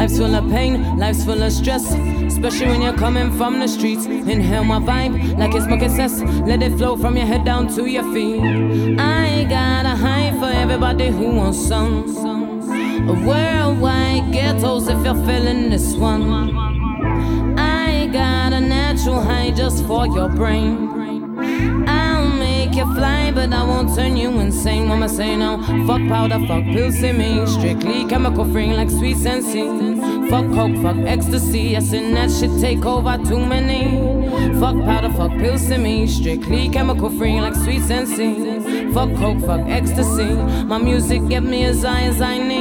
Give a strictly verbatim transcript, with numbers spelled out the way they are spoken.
Life's full of pain, life's full of stress, especially when you're coming from the streets. Inhale my vibe like it's smoking cess. Let it flow from your head down to your feet. I got a high for everybody who wants some. A worldwide ghettos if you're feeling this one. I got a natural high just for your brain. I'll make you fly, but I won't turn you insane. Mama say no, fuck powder, fuck pills, see me. Strictly chemical free like sweet sensei. Fuck coke, fuck ecstasy. I seen that shit take over too many. Fuck powder, fuck pills, see me. Strictly chemical free like sweet sensei. Fuck coke, fuck ecstasy. My music get me as high as I need.